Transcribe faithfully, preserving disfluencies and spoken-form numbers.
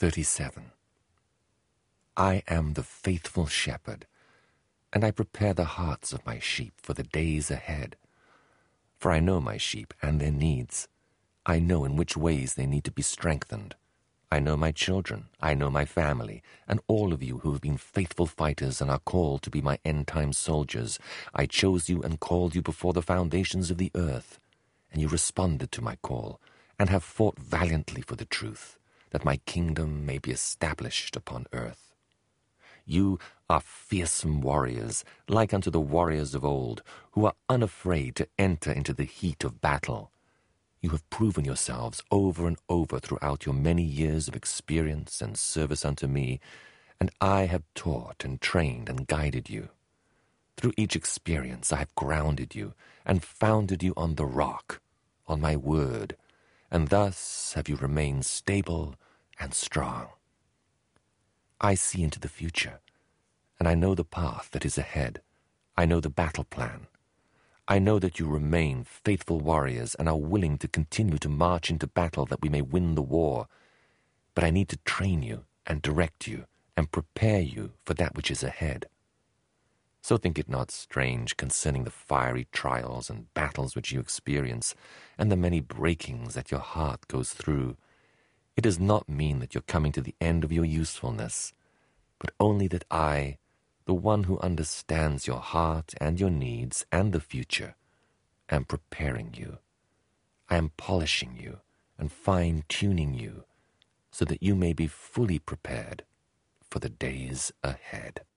thirty-seven. I am the faithful shepherd, and I prepare the hearts of my sheep for the days ahead. For I know my sheep and their needs. I know in which ways they need to be strengthened. I know my children, I know my family, and all of you who have been faithful fighters and are called to be my end-time soldiers. I chose you and called you before the foundations of the earth, and you responded to my call, and have fought valiantly for the truth, that my kingdom may be established upon earth. You are fearsome warriors, like unto the warriors of old, who are unafraid to enter into the heat of battle. You have proven yourselves over and over throughout your many years of experience and service unto me, and I have taught and trained and guided you. Through each experience I have grounded you and founded you on the rock, on my word, and thus have you remained stable and strong. I see into the future, and I know the path that is ahead. I know the battle plan. I know that you remain faithful warriors and are willing to continue to march into battle that we may win the war. But I need to train you and direct you and prepare you for that which is ahead. So think it not strange concerning the fiery trials and battles which you experience, and the many breakings that your heart goes through. It does not mean that you're coming to the end of your usefulness, but only that I, the one who understands your heart and your needs and the future, am preparing you. I am polishing you and fine-tuning you so that you may be fully prepared for the days ahead.